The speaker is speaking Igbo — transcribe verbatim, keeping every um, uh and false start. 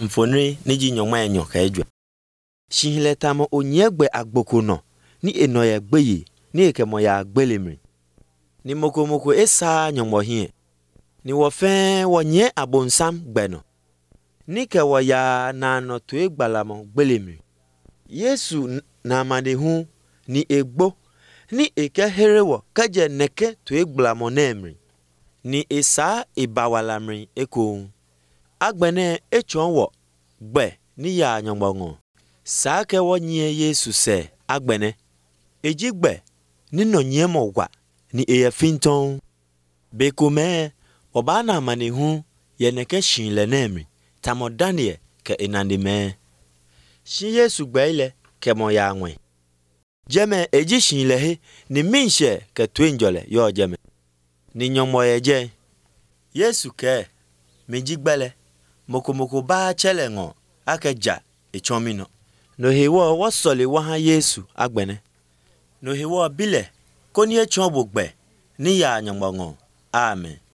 mfonri niji nyoma enyo ka ejwa shihileta mo onyegbe agbokono ni eno ya gbeye ni ekemo ya gbelemri ni moko moko esa nyomo hie ni wo fe wo nye abonsam gbeno ni ke wo ya na no to egbalamo gbelemri Yesu na madehu ni egbo ni eke herewo kaje neke to egblamo nemri ni esa ibawalamri eko agbene echonwo gbe ni ya nyombongo sa ke wo nye Yesu se agbene ejigbe ni no nyemo wa ni eyafinton bekome oba na manehu ye neke shinle nemri tamo Daniel ke inandime shi Yesu gbe ile ke mo ya nwe jeme eji shinle he ni minshe ke twenjole yo jeme ni nyomo yeje Yesu ke mejigbele moko moko ba chele ngo akeja echomino no hewo wasole wa ha Yesu agbene no hewo bile koni echon bogbe ni ya nyombongo amen.